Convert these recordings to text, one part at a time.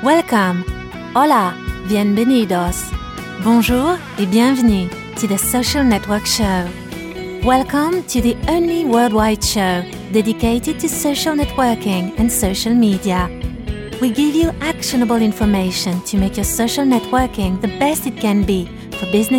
Welcome, hola, bienvenidos, bonjour et bienvenue to the Social Network Show. Welcome to the only worldwide show dedicated to social networking and social media. We give you actionable information to make your social networking the best it can be for business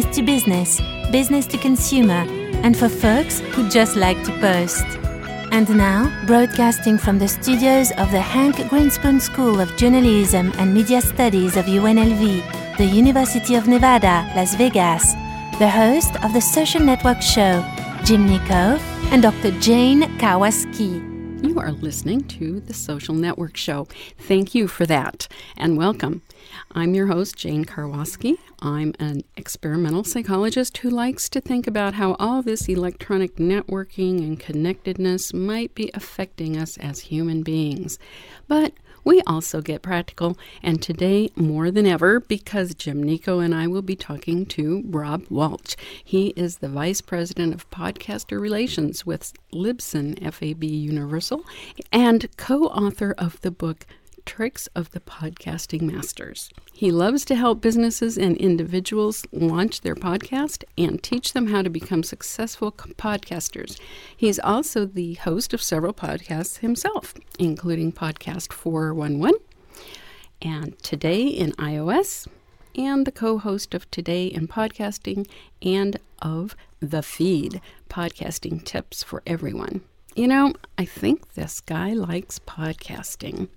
to consumer, and for folks who just like to post. And now, broadcasting from the studios of the Hank Greenspoon School of Journalism and Media Studies of UNLV, the University of Nevada, Las Vegas, the host of the Social Network Show, Jim Nico, and Dr. Jane Karwowski. You are listening to the Social Network Show. Thank you for that, and welcome. I'm your host, Jane Karwowski. I'm an experimental psychologist who likes to think about how all this electronic networking and connectedness might be affecting us as human beings. But we also get practical, and today more than ever, because Jim Nico and I will be talking to Rob Walch. He is the Vice President of Podcaster Relations with Libsyn FAB Universal and co-author of the book Tricks of the Podcasting Masters. He loves to help businesses and individuals launch their podcast and teach them how to become successful podcasters. He's also the host of several podcasts himself, including Podcast 411 and Today in iOS, and the co-host of Today in Podcasting and of The Feed, Podcasting Tips for Everyone. You know, I think this guy likes podcasting.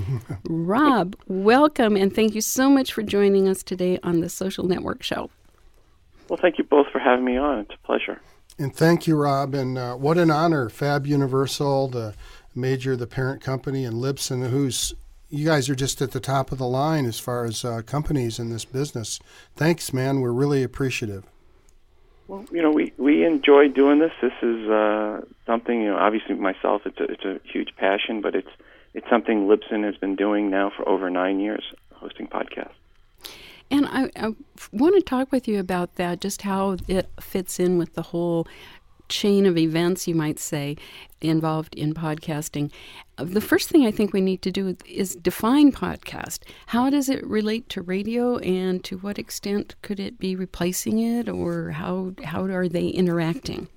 Rob, welcome, and thank you so much for joining us today on the Social Network Show. Well, thank you both for having me on. It's a pleasure. And thank you, Rob, and what an honor. Fab Universal, the parent company, and Libsyn, you guys are just at the top of the line as far as companies in this business. Thanks, man. We're really appreciative. Well, we enjoy doing this. This is something, obviously myself, it's a huge passion, but it's something Libsyn has been doing now for over 9 years, hosting podcasts. And I want to talk with you about that, just how it fits in with the whole chain of events, you might say, involved in podcasting. The first thing I think we need to do is define podcast. How does it relate to radio, and to what extent could it be replacing it, or how are they interacting?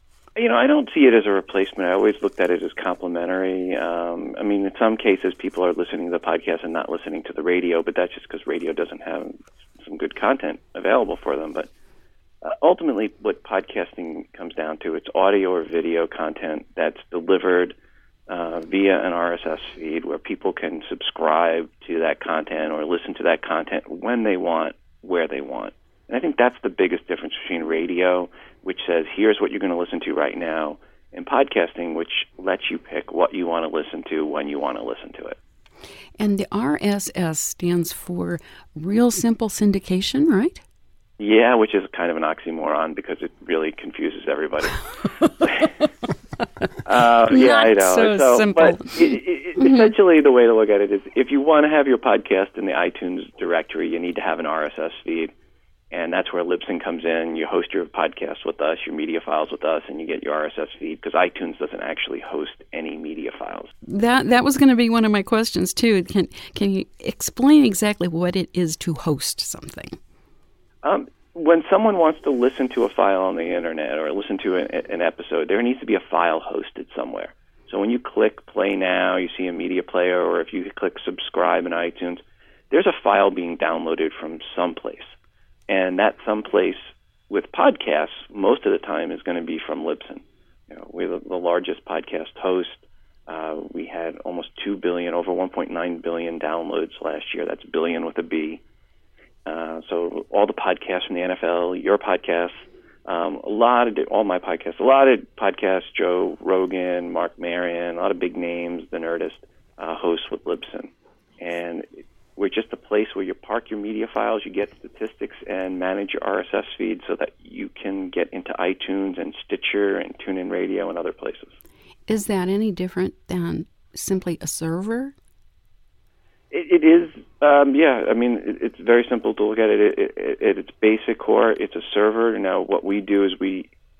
I don't see it as a replacement. I always looked at it as complementary. In some cases, people are listening to the podcast and not listening to the radio, but that's just because radio doesn't have some good content available for them. But ultimately, what podcasting comes down to, it's audio or video content that's delivered via an RSS feed where people can subscribe to that content or listen to that content when they want, where they want. And I think that's the biggest difference between radio, which says, here's what you're going to listen to right now, and podcasting, which lets you pick what you want to listen to when you want to listen to it. And the RSS stands for Real Simple Syndication, right? Yeah, which is kind of an oxymoron because it really confuses everybody. I know. So simple. But essentially, the way to look at it is, if you want to have your podcast in the iTunes directory, you need to have an RSS feed. And that's where Libsyn comes in. You host your podcast with us, your media files with us, and you get your RSS feed, because iTunes doesn't actually host any media files. That was going to be one of my questions, too. Can you explain exactly what it is to host something? When someone wants to listen to a file on the Internet or listen to an episode, there needs to be a file hosted somewhere. So when you click Play Now, you see a media player, or if you click Subscribe in iTunes, there's a file being downloaded from someplace. And that someplace with podcasts, most of the time, is going to be from Libsyn. We're the largest podcast host. We had almost 2 billion, over 1.9 billion downloads last year. That's billion with a B. So all the podcasts from the NFL, your podcasts, all my podcasts, a lot of podcasts, Joe Rogan, Mark Maron, a lot of big names, the Nerdist, hosts with Libsyn. And we're just a place where you park your media files, you get statistics, and manage your RSS feed so that you can get into iTunes and Stitcher and TuneIn Radio and other places. Is that any different than simply a server? It is, it's very simple to look at it. At its basic core, it's a server. Now, what we do is we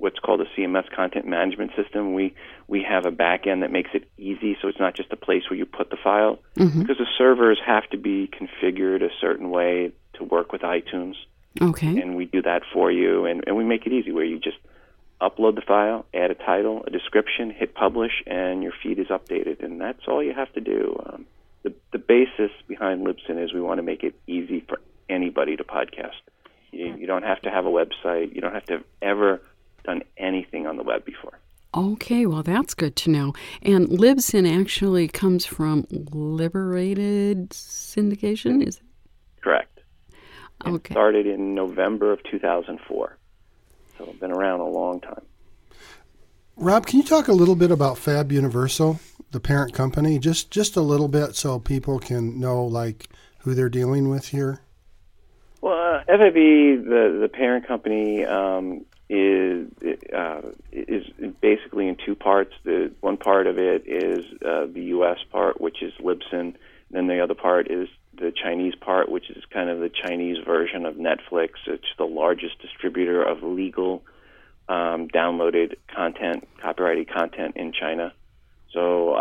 what's called a CMS, content management system. We have a back end that makes it easy, so it's not just a place where you put the file, because the servers have to be configured a certain way to work with iTunes. Okay. And we do that for you, and we make it easy where you just upload the file, add a title, a description, hit publish, and your feed is updated, and that's all you have to do. The basis behind Libsyn is we want to make it easy for anybody to podcast. You don't have to have a website. You don't have to have ever done anything on the web before. Okay, well, that's good to know. And Libsyn actually comes from Liberated Syndication, is it? Correct. Okay. It started in November of 2004, so it's been around a long time. Rob, can you talk a little bit about Fab Universal, the parent company, just a little bit so people can know like who they're dealing with here? Well, FAB, the parent company, is basically in two parts. The one part of it is the U.S. part, which is Libsyn. Then the other part is the Chinese part, which is kind of the Chinese version of Netflix. It's the largest distributor of legal downloaded content, copyrighted content in China. So,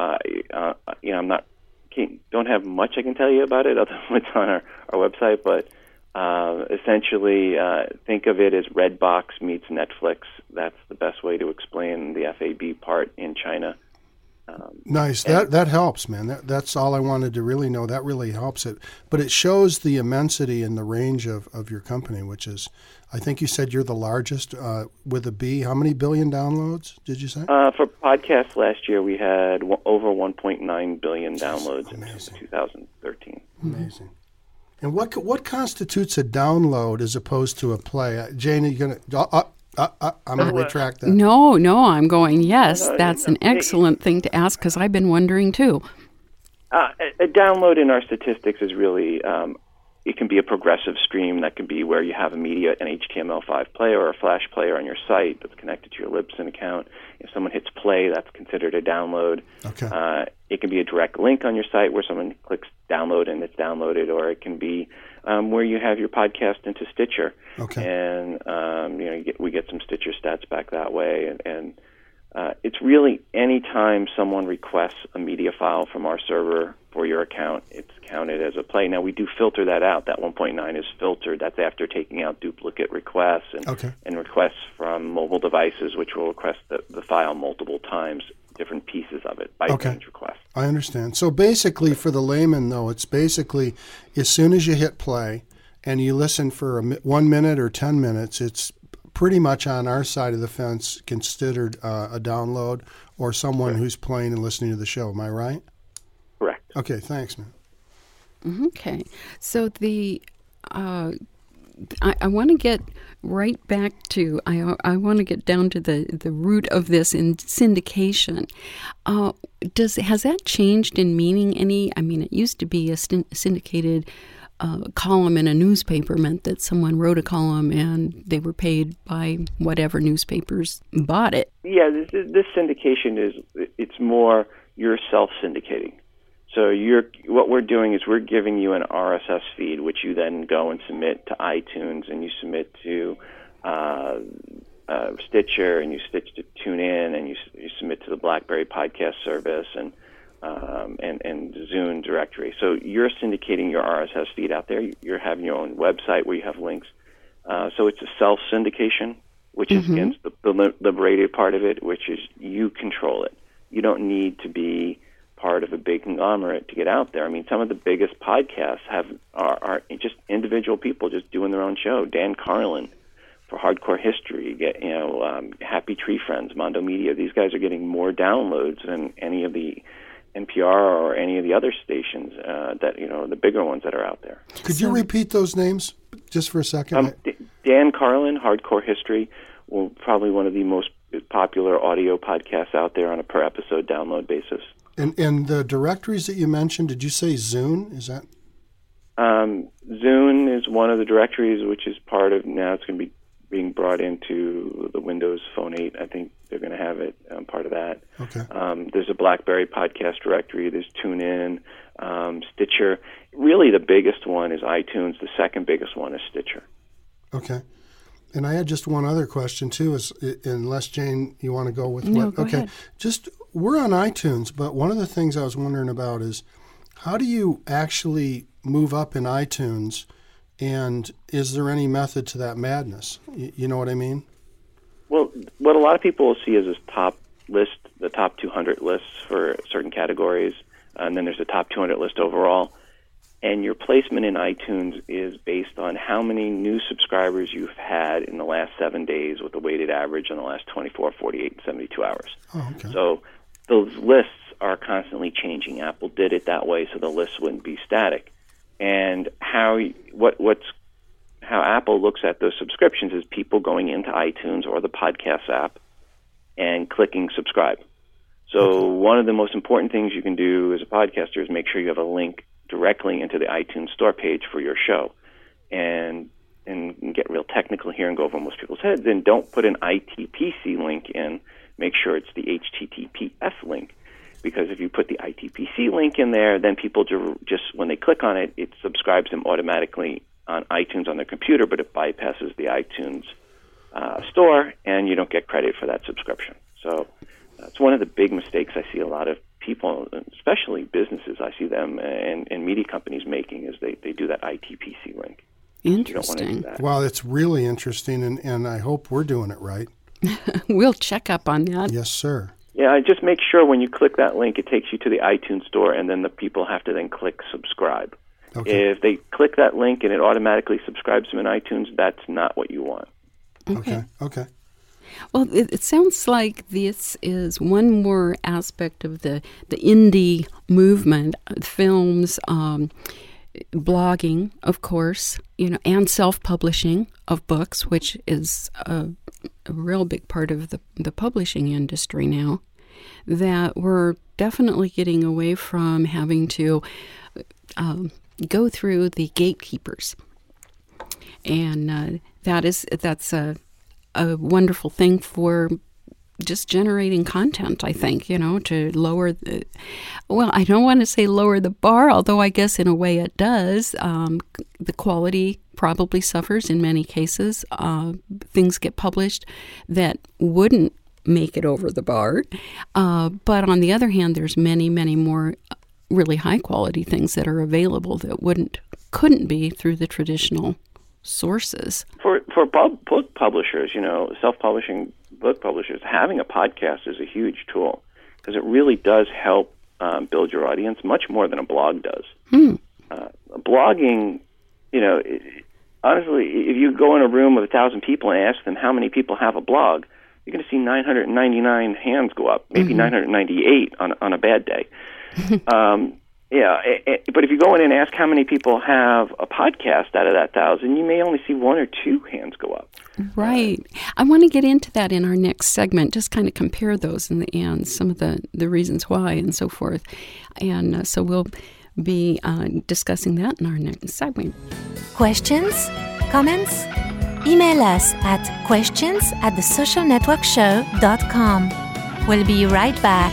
don't have much I can tell you about it other than what's on our website, but essentially, think of it as Redbox meets Netflix. That's the best way to explain the FAB part in China. Nice. That helps, man. That's all I wanted to really know. That really helps it. But it shows the immensity and the range of your company, which is, I think you said you're the largest with a B. How many billion downloads did you say? For podcasts last year, we had over 1.9 billion downloads in 2013. Amazing. And what constitutes a download as opposed to a play? Jane, are you going to... I'm going to retract that. No, I'm going, yes, that's an excellent thing to ask because I've been wondering too. A download in our statistics is really, it can be a progressive stream. That can be where you have an HTML5 player or a Flash player on your site that's connected to your Libsyn account. If someone hits play, that's considered a download. Okay. It can be a direct link on your site where someone clicks download and it's downloaded, or it can be where you have your podcast into Stitcher. Okay. And we get some Stitcher stats back that way, and it's really any time someone requests a media file from our server for your account, it's counted as a play. Now, we do filter that out. That 1.9 is filtered. That's after taking out duplicate requests and requests from mobile devices, which will request the file multiple times, different pieces of it by range request. I understand. So basically, for the layman, though, it's basically as soon as you hit play and you listen for 1 minute or 10 minutes, it's pretty much on our side of the fence considered a download or someone who's playing and listening to the show. Am I right? Correct. Okay, thanks, man. Okay. So I want to get right back to, I want to get down to the root of this in syndication. Has that changed in meaning any? I mean, it used to be a syndicated column in a newspaper meant that someone wrote a column and they were paid by whatever newspapers bought it. Yeah, this syndication it's more you're self-syndicating. So what we're doing is we're giving you an RSS feed, which you then go and submit to iTunes, and you submit to Stitcher, and you stitch to TuneIn, and you submit to the BlackBerry podcast service, and Zune directory. So you're syndicating your RSS feed out there. You're having your own website where you have links. So it's a self-syndication, which is against the liberated part of it, which is you control it. You don't need to be part of a big conglomerate to get out there. I mean, some of the biggest podcasts are just individual people just doing their own show. Dan Carlin for Hardcore History, Happy Tree Friends, Mondo Media. These guys are getting more downloads than any of the NPR or any of the other stations the bigger ones that are out there. Could you repeat those names just for a second? Dan Carlin, Hardcore History, probably one of the most popular audio podcasts out there on a per episode download basis. And the directories that you mentioned, did you say Zune? Is that? Zune is one of the directories, which is part of, now it's going to be being brought into the Windows Phone 8. I think they're going to have it part of that. Okay. There's a BlackBerry podcast directory. There's TuneIn, Stitcher. Really, the biggest one is iTunes. The second biggest one is Stitcher. Okay. And I had just one other question too, unless Jane, you want to go with No, what? go Okay, ahead. just we're on iTunes, but one of the things I was wondering about is how do you actually move up in iTunes, and is there any method to that madness? You know what I mean? Well, what a lot of people will see is this top list, the top 200 lists for certain categories, and then there's a top 200 list overall. And your placement in iTunes is based on how many new subscribers you've had in the last 7 days with a weighted average in the last 24, 48, and 72 hours. Oh, okay. So those lists are constantly changing. Apple did it that way so the lists wouldn't be static. And how Apple looks at those subscriptions is people going into iTunes or the podcast app and clicking subscribe. So one of the most important things you can do as a podcaster is make sure you have a link directly into the iTunes store page for your show. And get real technical here and go over most people's heads, then don't put an ITPC link in. Make sure it's the HTTPS link. Because if you put the ITPC link in there, then people just, when they click on it, it subscribes them automatically on iTunes on their computer, but it bypasses the iTunes store, and you don't get credit for that subscription. So that's one of the big mistakes I see a lot of people, especially businesses, I see them and media companies making, is they do that ITPC link. Interesting. You don't want to do that. Well, it's really interesting, and I hope we're doing it right. We'll check up on that. Yes, sir. Yeah, just make sure when you click that link, it takes you to the iTunes store, and then the people have to then click subscribe. Okay. If they click that link and it automatically subscribes them in iTunes, that's not what you want. Okay. Well, it sounds like this is one more aspect of the indie movement, films, blogging, of course, and self-publishing of books, which is a real big part of the publishing industry now, that we're definitely getting away from having to go through the gatekeepers. And that's a wonderful thing for just generating content, I think, to lower I don't want to say lower the bar, although I guess in a way it does. The quality probably suffers in many cases. Things get published that wouldn't make it over the bar. But on the other hand, there's many, many more really high quality things that are available that couldn't be through the traditional sources. For book publishers, self-publishing book publishers, having a podcast is a huge tool because it really does help build your audience much more than a blog does. Blogging, honestly, if you go in a room with 1,000 people and ask them how many people have a blog, you're going to see 999 hands go up, maybe 998 on a bad day. But if you go in and ask how many people have a podcast out of that 1,000, you may only see 1 or 2 hands go up. Right. I want to get into that in our next segment, just kind of compare those and some of the reasons why and so forth. And so we'll be discussing that in our next segment. Questions? Comments? Email us at questions@thesocialnetworkshow.com. We'll be right back.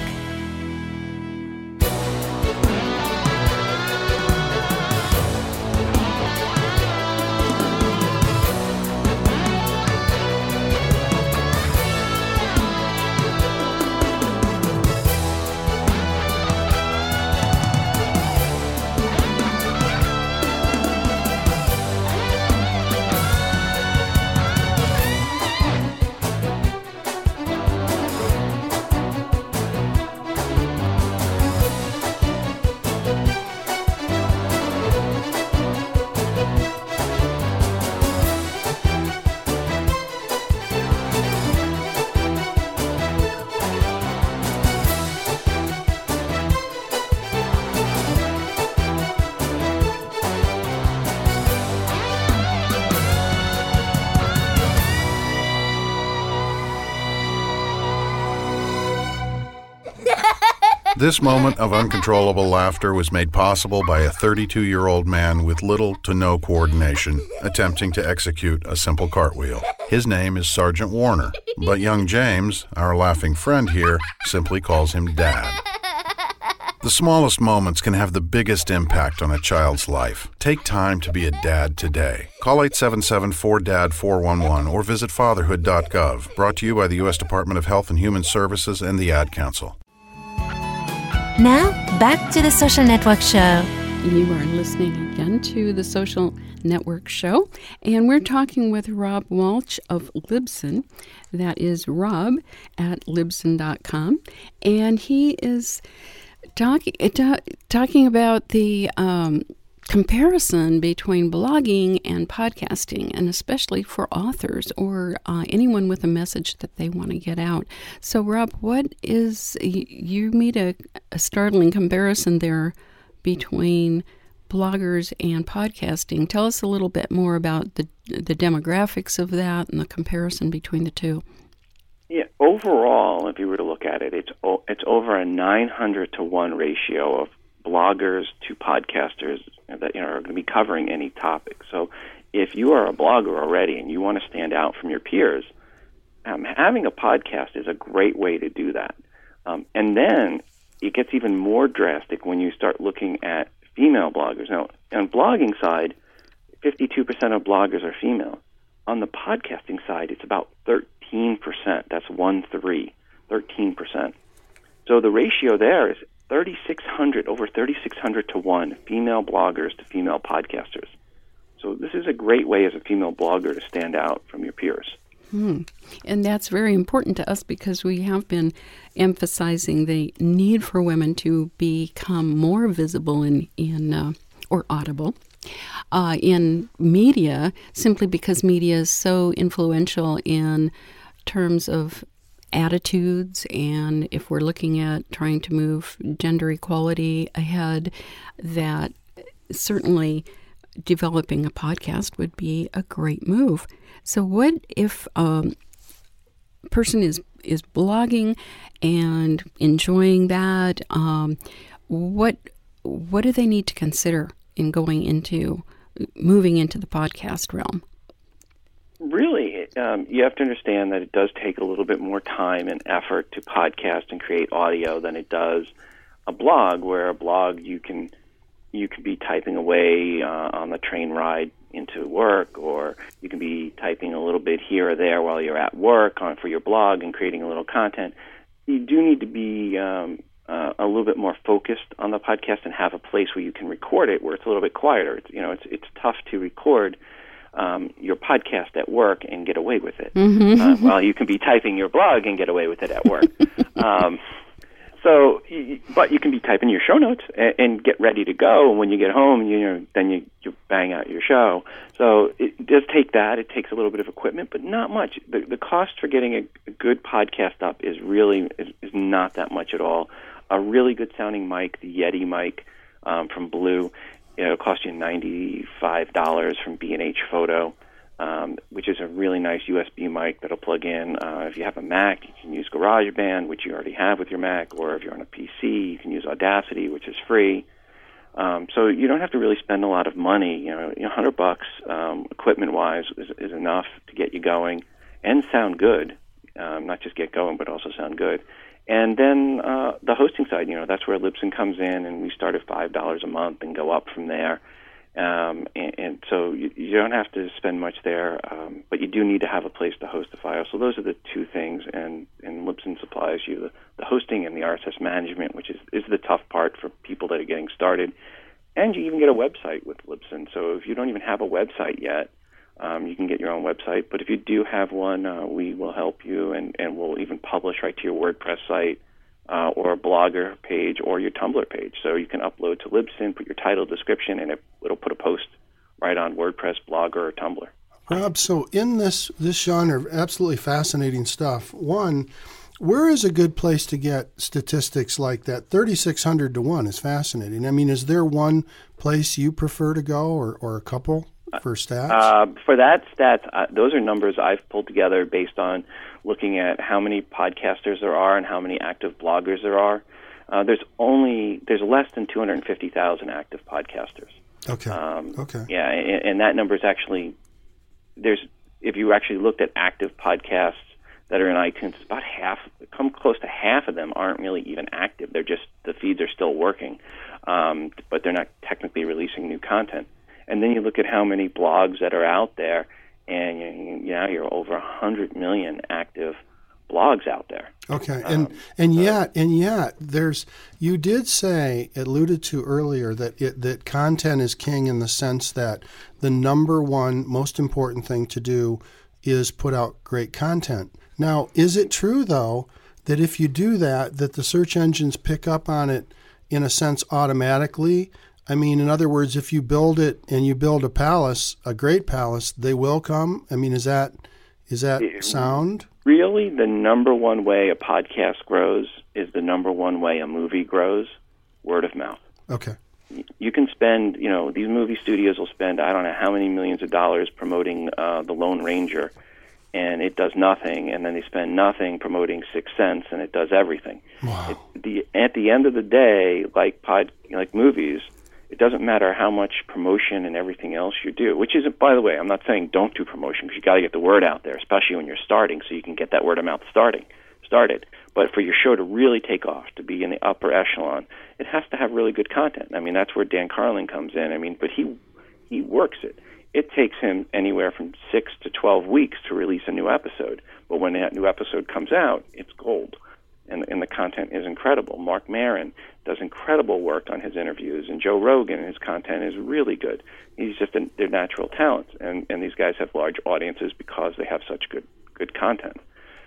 This moment of uncontrollable laughter was made possible by a 32-year-old man with little to no coordination attempting to execute a simple cartwheel. His name is Sergeant Warner, but young James, our laughing friend here, simply calls him Dad. The smallest moments can have the biggest impact on a child's life. Take time to be a dad today. Call 877-4DAD-411 or visit fatherhood.gov. Brought to you by the U.S. Department of Health and Human Services and the Ad Council. Now, back to the Social Network Show. You are listening again to the Social Network Show, and we're talking with Rob Walch of Libsyn. That is Rob at Libsyn.com, and he is talking about the comparison between blogging and podcasting, and especially for authors or anyone with a message that they want to get out. So, Rob, you made a startling comparison there between bloggers and podcasting. Tell us a little bit more about the demographics of that and the comparison between the two. Yeah, overall, if you were to look at it, it's over a 900 to 1 ratio of bloggers to podcasters that are going to be covering any topic. So if you are a blogger already and you want to stand out from your peers, having a podcast is a great way to do that. And then it gets even more drastic when you start looking at female bloggers. Now, on blogging side, 52% of bloggers are female. On the podcasting side, it's about 13%. That's 13%. So the ratio there is over 3,600 to 1 female bloggers to female podcasters. So this is a great way as a female blogger to stand out from your peers. And that's very important to us because we have been emphasizing the need for women to become more visible or audible in media, simply because media is so influential in terms of attitudes, and if we're looking at trying to move gender equality ahead, that certainly developing a podcast would be a great move. So what if a person is blogging and enjoying that? What do they need to consider in moving into the podcast realm? Really, you have to understand that it does take a little bit more time and effort to podcast and create audio than it does a blog, where a blog you can be typing away on the train ride into work, or you can be typing a little bit here or there while you're at work for your blog and creating a little content. You do need to be a little bit more focused on the podcast and have a place where you can record it where it's a little bit quieter. It's tough to record your podcast at work and get away with it. While you can be typing your blog and get away with it at work. But you can be typing your show notes and get ready to go. And when you get home, then you bang out your show. So it does take that. It takes a little bit of equipment, but not much. The cost for getting a good podcast up is not that much at all. A really good sounding mic, the Yeti mic from Blue, it'll cost you $95 from B&H Photo, which is a really nice USB mic that'll plug in. If you have a Mac, you can use GarageBand, which you already have with your Mac, or if you're on a PC, you can use Audacity, which is free. So you don't have to really spend a lot of money. $100 equipment-wise is enough to get you going and sound good. Not just get going, but also sound good. And then the hosting side, that's where Libsyn comes in, and we start at $5 a month and go up from there. And so you don't have to spend much there, but you do need to have a place to host the file. So those are the two things, and Libsyn supplies you the hosting and the RSS management, which is the tough part for people that are getting started. And you even get a website with Libsyn. So if you don't even have a website yet, you can get your own website. But if you do have one, we will help you, and we'll even publish right to your WordPress site or a Blogger page or your Tumblr page. So you can upload to Libsyn, put your title, description, and it'll put a post right on WordPress, Blogger, or Tumblr. Rob, so in this genre, absolutely fascinating stuff. One, where is a good place to get statistics like that? 3,600 to 1 is fascinating. I mean, is there one place you prefer to go, or a couple for stats? For that stats, those are numbers I've pulled together based on looking at how many podcasters there are and how many active bloggers there are. There's less than 250,000 active podcasters. Okay. Okay. Yeah, and that number is actually if you actually looked at active podcasts that are in iTunes, about half, come close to half of them aren't really even active. They're just, the feeds are still working, but they're not technically releasing new content. And then you look at how many blogs that are out there, and you're over 100 million active blogs out there. Okay, and yet there's, you did say, alluded to earlier, that content is king in the sense that the number one most important thing to do is put out great content. Now, is it true though that if you do that the search engines pick up on it in a sense automatically? I mean, in other words, if you build it and you build a palace, a great palace, they will come? I mean, is that sound? Really, the number one way a podcast grows is the number one way a movie grows, word of mouth. Okay. You can spend, these movie studios will spend, I don't know how many millions of dollars promoting The Lone Ranger, and it does nothing, and then they spend nothing promoting Sixth Sense, and it does everything. Wow. At the end of the day, like movies, it doesn't matter how much promotion and everything else you do, which isn't, by the way, I'm not saying don't do promotion, because you got to get the word out there, especially when you're starting, so you can get that word of mouth started. But for your show to really take off, to be in the upper echelon, it has to have really good content. I mean, that's where Dan Carlin comes in. I mean, but he works it. It takes him anywhere from 6 to 12 weeks to release a new episode. But when that new episode comes out, it's gold. And the content is incredible. Mark Maron does incredible work on his interviews, and Joe Rogan, his content is really good. He's just they're natural talents, and these guys have large audiences because they have such good content.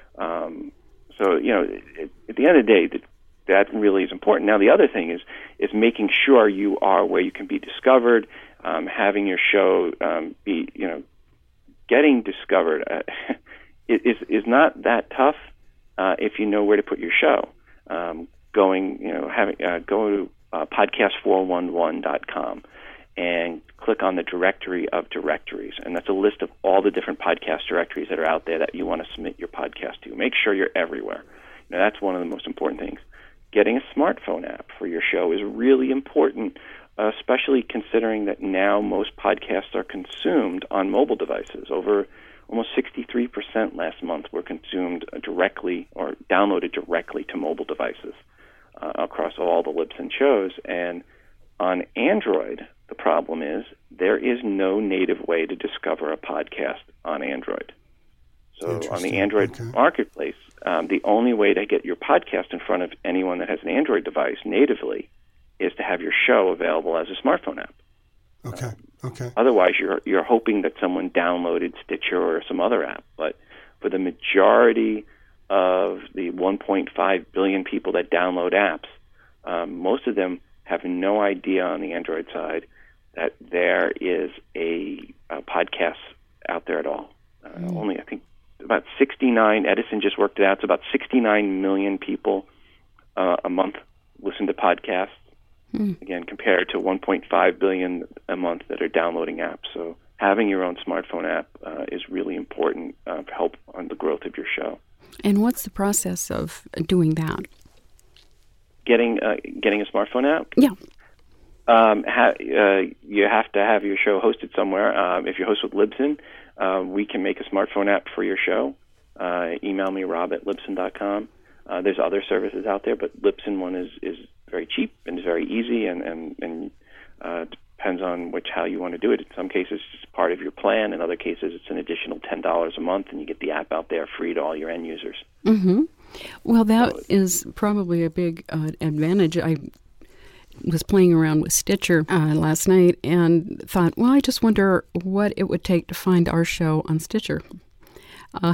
So at the end of the day, that really is important. Now, the other thing is making sure you are where you can be discovered, having your show be getting discovered is not that tough. If you know where to put your show, go to podcast411.com and click on the directory of directories, and that's a list of all the different podcast directories that are out there that you want to submit your podcast to. Make sure you're everywhere. Now, that's one of the most important things. Getting a smartphone app for your show is really important, especially considering that now most podcasts are consumed on mobile devices. Almost 63% last month were consumed directly or downloaded directly to mobile devices across all the Libsyn shows. And on Android, the problem is there is no native way to discover a podcast on Android. So on the Android marketplace, the only way to get your podcast in front of anyone that has an Android device natively is to have your show available as a smartphone app. Okay. Otherwise, you're hoping that someone downloaded Stitcher or some other app. But for the majority of the 1.5 billion people that download apps, most of them have no idea on the Android side that there is a podcast out there at all. Only, I think, about 69. Edison just worked it out. It's about 69 million people a month listen to podcasts. Again, compared to 1.5 billion a month that are downloading apps. So having your own smartphone app is really important to help on the growth of your show. And what's the process of doing that? Getting a smartphone app? Yeah. You have to have your show hosted somewhere. If you host with Libsyn, we can make a smartphone app for your show. Email me, rob@libsyn.com. There's other services out there, but Libsyn one is very cheap and is very easy, and depends on how you want to do it. In some cases, it's part of your plan. In other cases, it's an additional $10 a month, and you get the app out there free to all your end users. Mm-hmm. Well, that is probably a big advantage. I was playing around with Stitcher last night and thought, well, I just wonder what it would take to find our show on Stitcher. How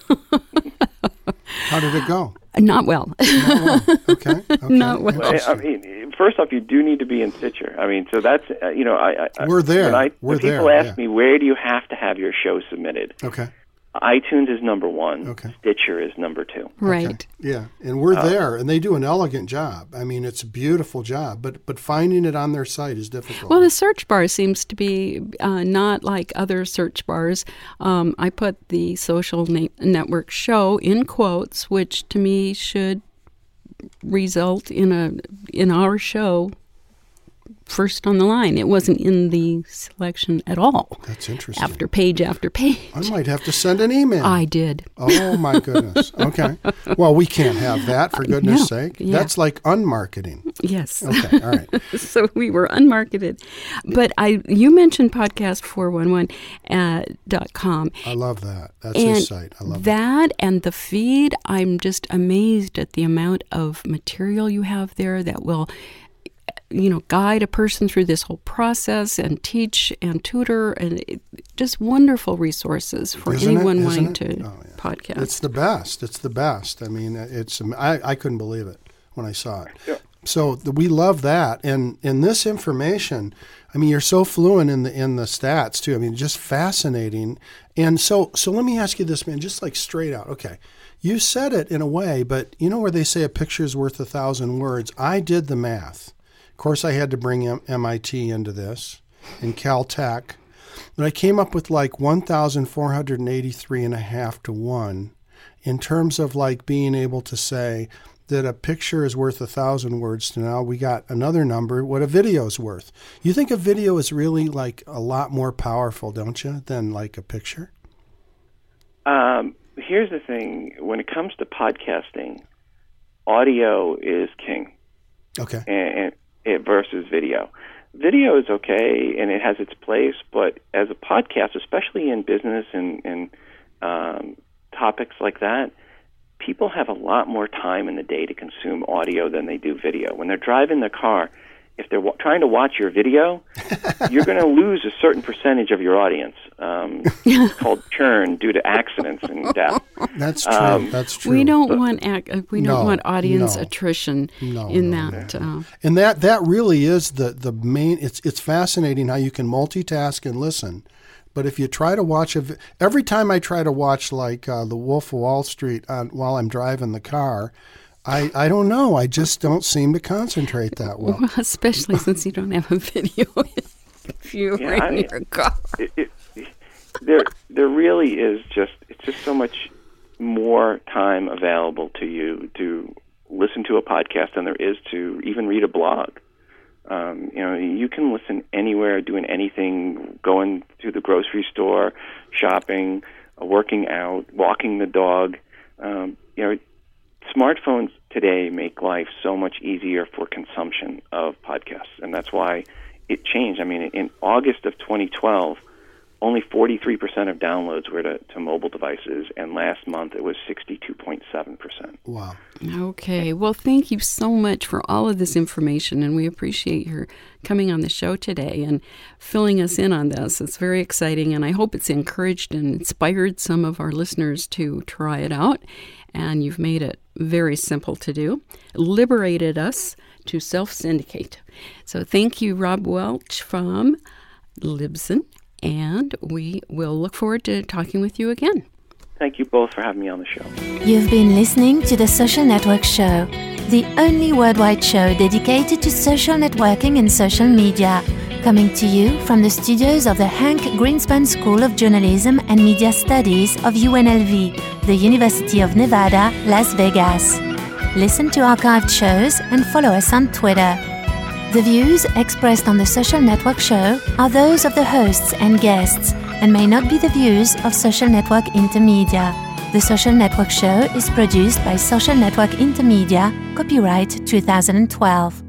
did it go? Not well. Okay. Not well. I mean, first off, you do need to be in Stitcher. I mean, so that's, we're there. When people ask me, where do you have to have your show submitted? Okay. iTunes is number one. Okay. Stitcher is number two. Right. Okay. Yeah, and we're there, and they do an elegant job. I mean, it's a beautiful job, but finding it on their site is difficult. Well, the search bar seems to be not like other search bars. I put the Social Network Show in quotes, which to me should result in our show first on the line. It wasn't in the selection at all. That's interesting. After page. I might have to send an email. I did. Oh, my goodness. Okay. Well, we can't have that, for goodness sake. Yeah. That's like unmarketing. Yes. Okay, all right. So we were unmarketed. But you mentioned podcast411.com. I love that. That's his site. I love that. And the feed, I'm just amazed at the amount of material you have there that will guide a person through this whole process and teach and tutor, and just wonderful resources for anyone wanting to podcast. It's the best. It's the best. I mean, I couldn't believe it when I saw it. Yeah. So we love that. And in this information, I mean, you're so fluent in the stats too. I mean, just fascinating. And so let me ask you this, man, just like straight out. Okay. You said it in a way, but you know where they say a picture's worth 1,000 words? I did the math. Of course, I had to bring MIT into this and Caltech. But I came up with like 1,483.5 to 1 in terms of like being able to say that a picture is worth 1,000 words to now we got another number, what a video is worth. You think a video is really like a lot more powerful, don't you, than like a picture? Here's the thing. When it comes to podcasting, audio is king. Okay. And versus video. Video is okay, and it has its place, but as a podcast, especially in business and topics like that, people have a lot more time in the day to consume audio than they do video. When they're driving their car, if they're trying to watch your video, you're going to lose a certain percentage of your audience. It's called churn due to accidents and death. That's true. That's true. We don't want audience attrition in that. And that really is the main. It's fascinating how you can multitask and listen. But if you try to watch every time I try to watch like The Wolf of Wall Street while I'm driving the car, I don't know. I just don't seem to concentrate that well. Especially since you don't have a video viewer in your car. There really is it's just so much more time available to you to listen to a podcast than there is to even read a blog. You can listen anywhere, doing anything, going to the grocery store, shopping, working out, walking the dog. Smartphones today make life so much easier for consumption of podcasts, and that's why it changed. I mean, in August of 2012, only 43% of downloads were to mobile devices, and last month it was 62.7%. Wow. Okay. Well, thank you so much for all of this information, and we appreciate your coming on the show today and filling us in on this. It's very exciting, and I hope it's encouraged and inspired some of our listeners to try it out, and you've made it very simple to do, liberated us to self-syndicate. So thank you, Rob Welch from Libsyn. And we will look forward to talking with you again. Thank you both for having me on the show. You've been listening to The Social Network Show, the only worldwide show dedicated to social networking and social media, coming to you from the studios of the Hank Greenspan School of Journalism and Media Studies of UNLV, the University of Nevada, Las Vegas. Listen to archived shows and follow us on Twitter. The views expressed on The Social Network Show are those of the hosts and guests and may not be the views of Social Network Intermedia. The Social Network Show is produced by Social Network Intermedia, copyright 2012.